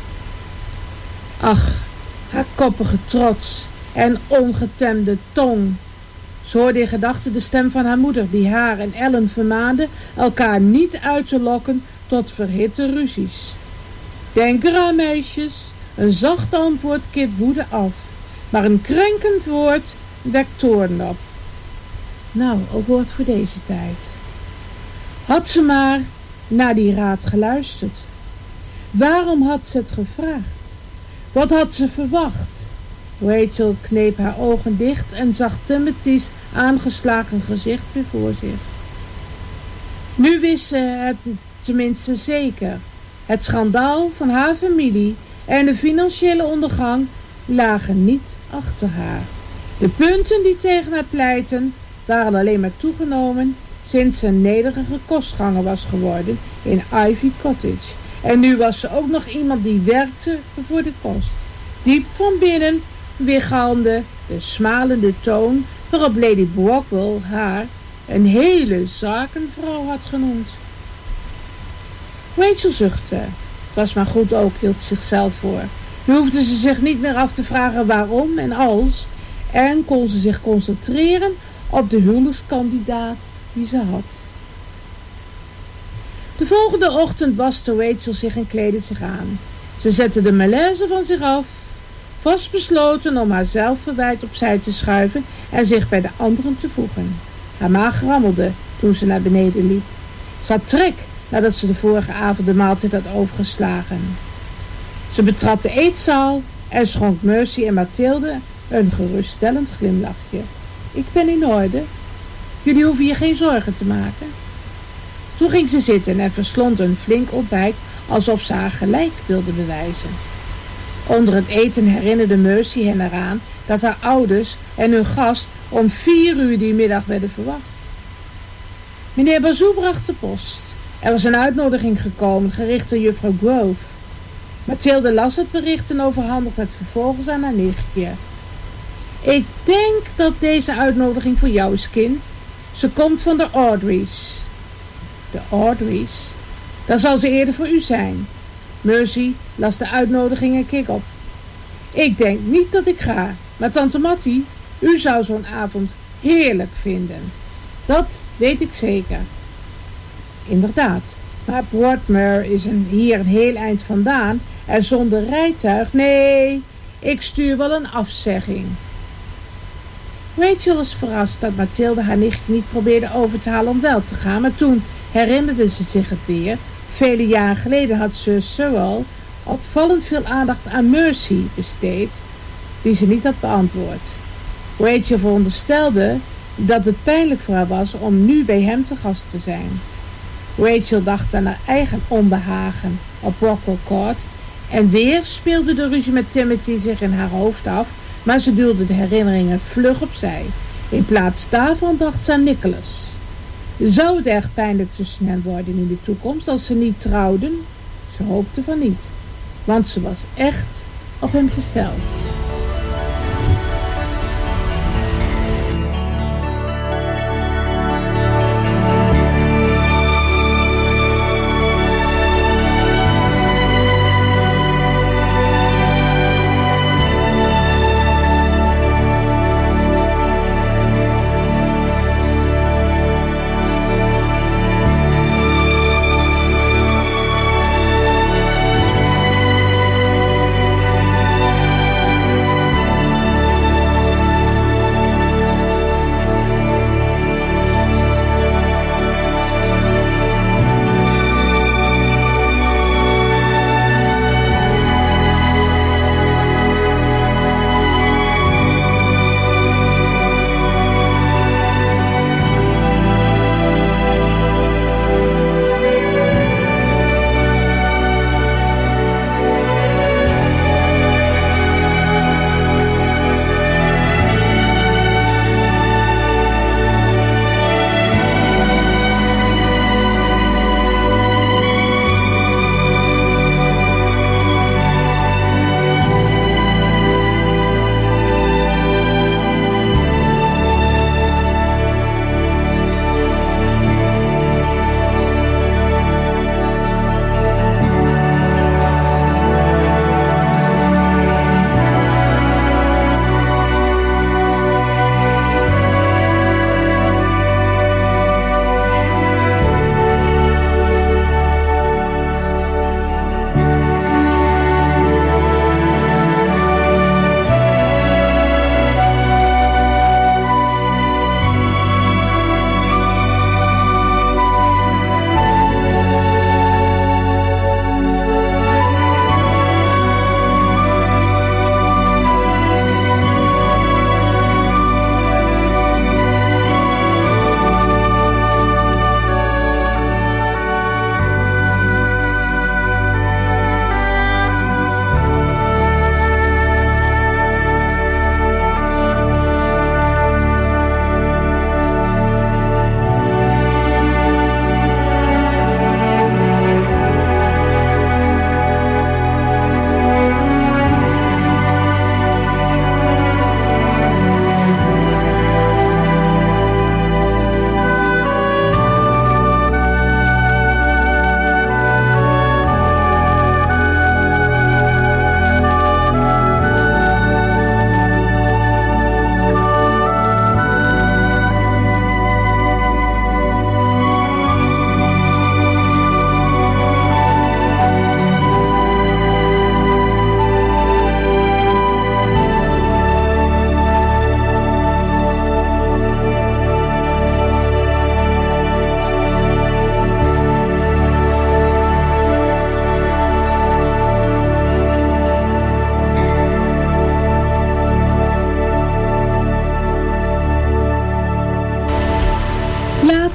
Ach, haar koppige trots en ongetemde tong. Ze hoorde in gedachten de stem van haar moeder, die haar en Ellen vermaande elkaar niet uit te lokken tot verhitte ruzies. Denk eraan, meisjes, een zacht antwoord keert woede af, maar een krenkend woord wekt toorn op. Nou, ook woord voor deze tijd. Had ze maar naar die raad geluisterd. Waarom had ze het gevraagd? Wat had ze verwacht? Rachel kneep haar ogen dicht en zag Timothy's aangeslagen gezicht weer voor zich. Nu wist ze het tenminste zeker. Het schandaal van haar familie en de financiële ondergang lagen niet achter haar. De punten die tegen haar pleitten waren alleen maar toegenomen sinds ze een nederige kostganger was geworden in Ivy Cottage. En nu was ze ook nog iemand die werkte voor de kost. Diep van binnen weergalmde de smalende toon waarop Lady Brockwell haar een hele zakenvrouw had genoemd. Rachel zuchtte. Het was maar goed ook, hield zichzelf voor. Nu hoefde ze zich niet meer af te vragen waarom en als, en kon ze zich concentreren op de huwelijkskandidaat die ze had. De volgende ochtend waste Rachel zich en kleedde zich aan. Ze zette de malaise van zich af, vastbesloten om haar zelfverwijt opzij te schuiven en zich bij de anderen te voegen. Haar maag rammelde toen ze naar beneden liep. Ze had trek nadat ze de vorige avond de maaltijd had overgeslagen. Ze betrad de eetzaal en schonk Mercy en Mathilde een geruststellend glimlachje. Ik ben in orde. Jullie hoeven je geen zorgen te maken. Toen ging ze zitten en verslond een flink ontbijt alsof ze haar gelijk wilde bewijzen. Onder het eten herinnerde Mercy hen eraan dat haar ouders en hun gast om vier uur die middag werden verwacht. Meneer Bazou bracht de post. Er was een uitnodiging gekomen, gericht door juffrouw Grove. Mathilde las het bericht en overhandigde het vervolgens aan haar nichtje. Ik denk dat deze uitnodiging voor jou is, kind. Ze komt van de Audreys. De Audreys? Dan zal ze eerder voor u zijn. Mercy las de uitnodiging en keek op. Ik denk niet dat ik ga, maar tante Mattie, u zou zo'n avond heerlijk vinden. Dat weet ik zeker. Inderdaad, maar Broadmoor is een, hier een heel eind vandaan en zonder rijtuig. Nee, ik stuur wel een afzegging. Rachel was verrast dat Mathilde haar nichtje niet probeerde over te halen om wel te gaan, maar toen herinnerde ze zich het weer. Vele jaren geleden had Sir Cyril opvallend veel aandacht aan Mercy besteed, die ze niet had beantwoord. Rachel veronderstelde dat het pijnlijk voor haar was om nu bij hem te gast te zijn. Rachel dacht aan haar eigen onbehagen op Brockwell Court en weer speelde de ruzie met Timothy zich in haar hoofd af, maar ze duwde de herinneringen vlug opzij. In plaats daarvan dacht ze aan Nicholas. Zou het erg pijnlijk tussen hen worden in de toekomst als ze niet trouwden? Ze hoopte van niet, want ze was echt op hem gesteld.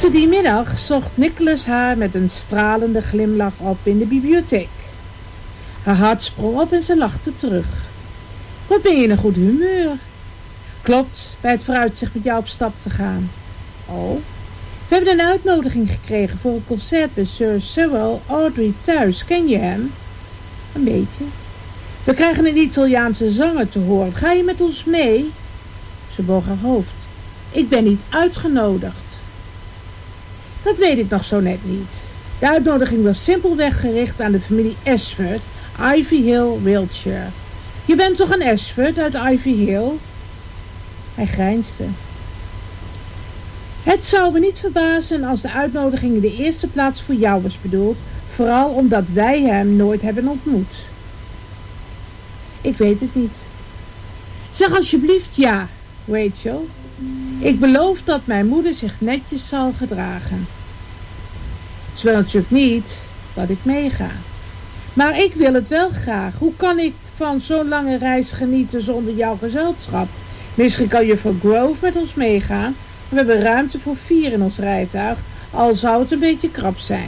Later die middag zocht Nicholas haar met een stralende glimlach op in de bibliotheek. Haar hart sprong op en ze lachte terug. Wat ben je in een goed humeur? Klopt, bij het vooruitzicht met jou op stap te gaan. Oh, we hebben een uitnodiging gekregen voor een concert bij Sir Cyril Audrey thuis. Ken je hem? Een beetje. We krijgen een Italiaanse zanger te horen. Ga je met ons mee? Ze boog haar hoofd. Ik ben niet uitgenodigd. Dat weet ik nog zo net niet. De uitnodiging was simpelweg gericht aan de familie Ashford, Ivy Hill, Wiltshire. Je bent toch een Ashford uit Ivy Hill? Hij grijnsde. Het zou me niet verbazen als de uitnodiging in de eerste plaats voor jou was bedoeld, vooral omdat wij hem nooit hebben ontmoet. Ik weet het niet. Zeg alsjeblieft ja, Rachel. Ik beloof dat mijn moeder zich netjes zal gedragen. Ze wil natuurlijk niet dat ik meega. Maar ik wil het wel graag. Hoe kan ik van zo'n lange reis genieten zonder jouw gezelschap? Misschien kan juffrouw Grove met ons meegaan. We hebben ruimte voor vier in ons rijtuig, al zou het een beetje krap zijn.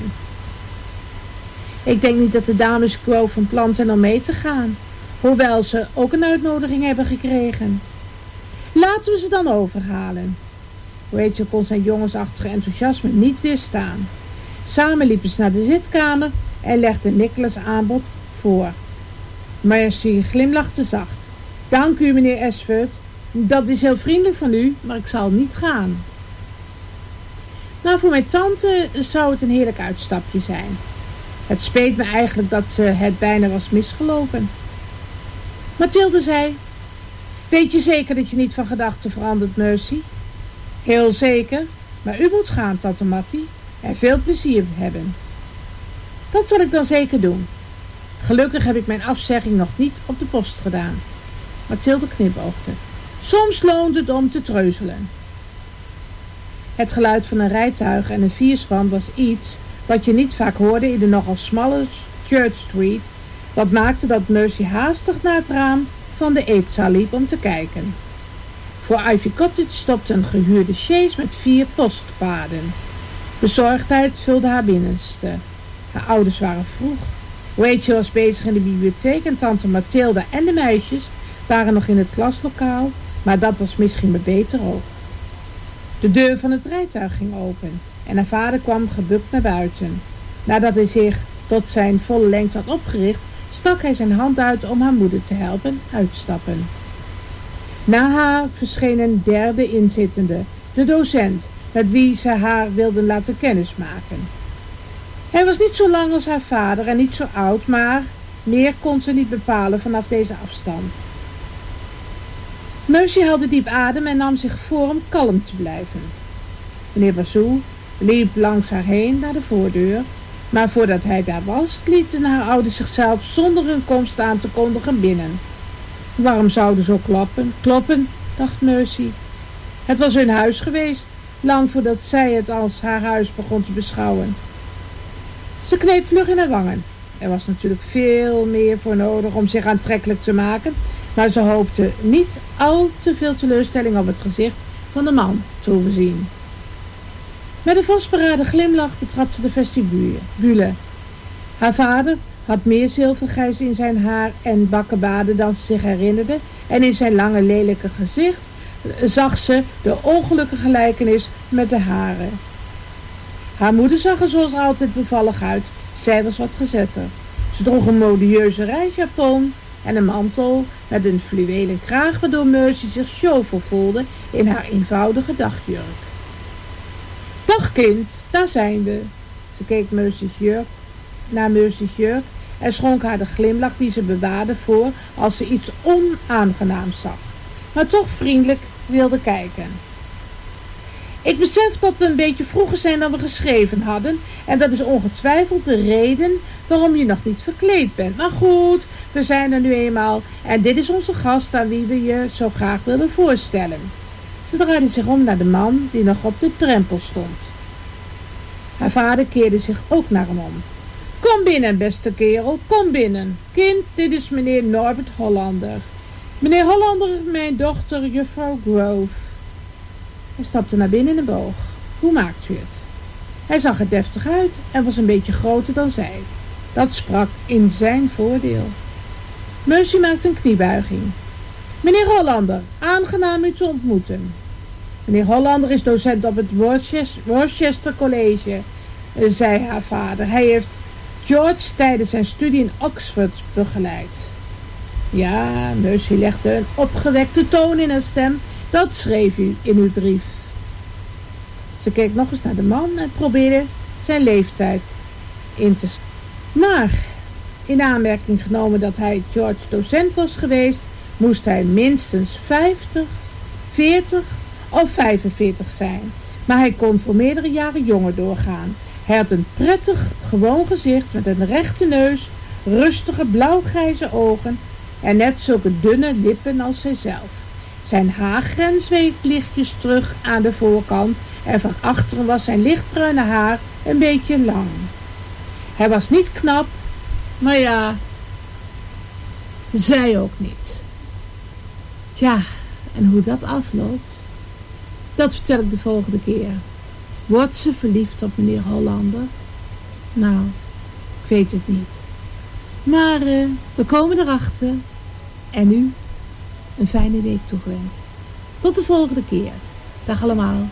Ik denk niet dat de dames Grove van plan zijn om mee te gaan, hoewel ze ook een uitnodiging hebben gekregen. Laten we ze dan overhalen. Rachel kon zijn jongensachtige enthousiasme niet weerstaan. Samen liepen ze naar de zitkamer en legde Nicholas' aanbod voor. Mercy glimlachte zacht. Dank u, meneer Ashford. Dat is heel vriendelijk van u, maar ik zal niet gaan. Maar voor mijn tante zou het een heerlijk uitstapje zijn. Het speet me eigenlijk dat ze het bijna was misgelopen. Mathilde zei, weet je zeker dat je niet van gedachten verandert, Mercy? Heel zeker, maar u moet gaan, tante Mattie, en veel plezier hebben. Dat zal ik dan zeker doen. Gelukkig heb ik mijn afzegging nog niet op de post gedaan. Mathilde knipoogde. Soms loont het om te treuzelen. Het geluid van een rijtuig en een vierspan was iets wat je niet vaak hoorde in de nogal smalle Church Street, wat maakte dat Mercy haastig naar het raam van de eetzaal liep om te kijken. Voor Ivy Cottage stopte een gehuurde sjees met vier postpaden. Bezorgdheid vulde haar binnenste. Haar ouders waren vroeg. Rachel was bezig in de bibliotheek en tante Mathilda en de meisjes waren nog in het klaslokaal, maar dat was misschien maar beter ook. De deur van het rijtuig ging open en haar vader kwam gebukt naar buiten. Nadat hij zich tot zijn volle lengte had opgericht, stak hij zijn hand uit om haar moeder te helpen uitstappen. Na haar verscheen een derde inzittende, de docent, met wie ze haar wilden laten kennismaken. Hij was niet zo lang als haar vader en niet zo oud, maar meer kon ze niet bepalen vanaf deze afstand. Mercy haalde diep adem en nam zich voor om kalm te blijven. Meneer Bazou liep langs haar heen naar de voordeur, maar voordat hij daar was, lieten haar ouders zichzelf zonder hun komst aan te kondigen binnen. Waarom zouden ze zo kloppen? Kloppen, dacht Mercy. Het was hun huis geweest, lang voordat zij het als haar huis begon te beschouwen. Ze kneep vlug in haar wangen. Er was natuurlijk veel meer voor nodig om zich aantrekkelijk te maken, maar ze hoopte niet al te veel teleurstelling op het gezicht van de man te hoeven zien. Met een vastberaden glimlach betrad ze de vestibule. Haar vader had meer zilvergrijs in zijn haar en bakkenbaarden dan ze zich herinnerde, en in zijn lange lelijke gezicht zag ze de ongelukkige gelijkenis met de haren. Haar moeder zag er zoals altijd bevallig uit. Zij was wat gezetter. Ze droeg een modieuze reisjapon en een mantel met een fluwelen kraag, waardoor Mercy zich chauffeur voelde in haar eenvoudige dagjurk. Dag kind, daar zijn we. Ze keek Mercy's jurk, naar Mercy's jurk en schonk haar de glimlach die ze bewaarde voor als ze iets onaangenaams zag, maar toch vriendelijk wilde kijken. Ik besef dat we een beetje vroeger zijn dan we geschreven hadden, en dat is ongetwijfeld de reden waarom je nog niet verkleed bent. Maar goed, we zijn er nu eenmaal en dit is onze gast aan wie we je zo graag willen voorstellen. Ze draaide zich om naar de man die nog op de drempel stond. Haar vader keerde zich ook naar hem om. Kom binnen, beste kerel, kom binnen. Kind, dit is meneer Norbert Hollander. Meneer Hollander, mijn dochter, juffrouw Grove. Hij stapte naar binnen en boog. Hoe maakt u het? Hij zag er deftig uit en was een beetje groter dan zij. Dat sprak in zijn voordeel. Mercy maakte een kniebuiging. Meneer Hollander, aangenaam u te ontmoeten. Meneer Hollander is docent op het Worcester, Worcester College, zei haar vader. Hij heeft George tijdens zijn studie in Oxford begeleid. Ja, Mercy legde een opgewekte toon in haar stem. Dat schreef u in uw brief. Ze keek nog eens naar de man en probeerde zijn leeftijd in te schatten. Maar, in aanmerking genomen dat hij George docent was geweest, moest hij minstens vijftig, veertig of vijfenveertig zijn. Maar hij kon voor meerdere jaren jonger doorgaan. Hij had een prettig, gewoon gezicht met een rechte neus, rustige blauwgrijze ogen en net zulke dunne lippen als zijzelf. Zijn haargrens week lichtjes terug aan de voorkant en van achteren was zijn lichtbruine haar een beetje lang. Hij was niet knap, maar ja, zij ook niet. Tja, en hoe dat afloopt, dat vertel ik de volgende keer. Wordt ze verliefd op meneer Hollander? Nou, ik weet het niet. Maar uh, we komen erachter. En u een fijne week toegewenst. Tot de volgende keer. Dag allemaal.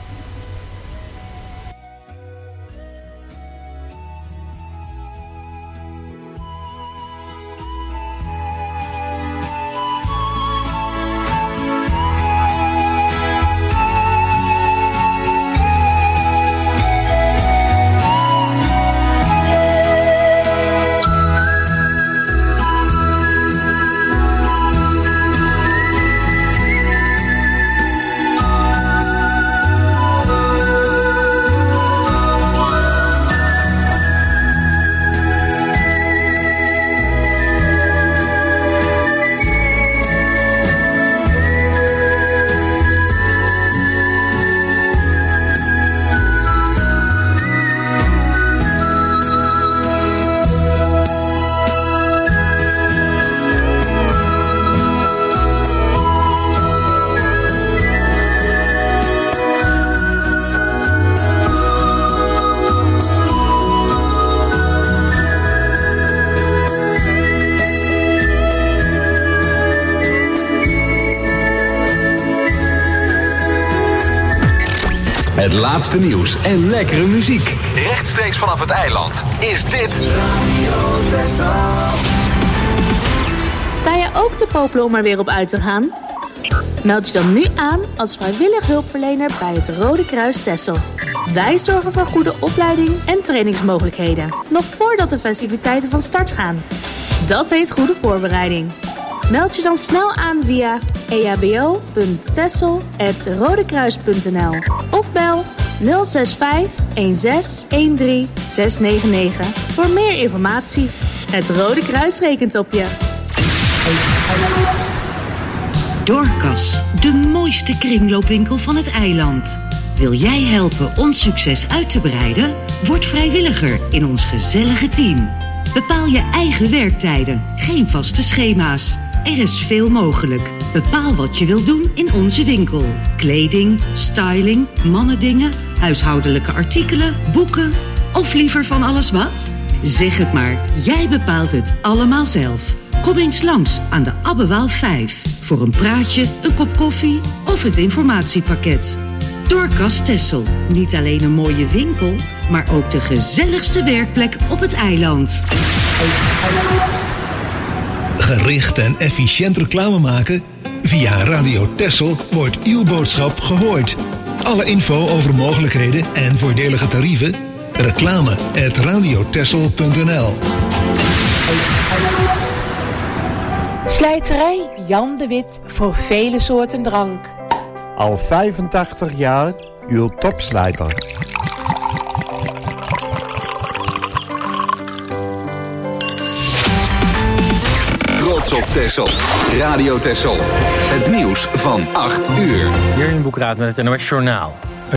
Het laatste nieuws en lekkere muziek. Rechtstreeks vanaf het eiland is dit Radio Texel. Sta je ook te popelen om er weer op uit te gaan? Meld je dan nu aan als vrijwillig hulpverlener bij het Rode Kruis Texel. Wij zorgen voor goede opleiding en trainingsmogelijkheden, nog voordat de festiviteiten van start gaan. Dat heet goede voorbereiding. Meld je dan snel aan via e h b o punt texel apenstaartje rodekruis punt n l of bel nul zes vijf een zes een drie zes negen negen voor meer informatie. Het Rode Kruis rekent op je. Dorcas, de mooiste kringloopwinkel van het eiland. Wil jij helpen ons succes uit te breiden? Word vrijwilliger in ons gezellige team. Bepaal je eigen werktijden, geen vaste schema's. Er is veel mogelijk. Bepaal wat je wilt doen in onze winkel. Kleding, styling, mannendingen, huishoudelijke artikelen, boeken of liever van alles wat? Zeg het maar, jij bepaalt het allemaal zelf. Kom eens langs aan de Abbewaal vijf voor een praatje, een kop koffie of het informatiepakket. Dorcas Texel, niet alleen een mooie winkel, maar ook de gezelligste werkplek op het eiland. Gericht en efficiënt reclame maken? Via Radio Texel wordt uw boodschap gehoord. Alle info over mogelijkheden en voordelige tarieven? Reclame at radio texel punt n l. Slijterij Jan de Wit voor vele soorten drank. Al vijfentachtig jaar uw topslijter. Trots op Texel. Radio Texel. Het nieuws van acht uur. Hier in Boekraad met het N O S Journaal.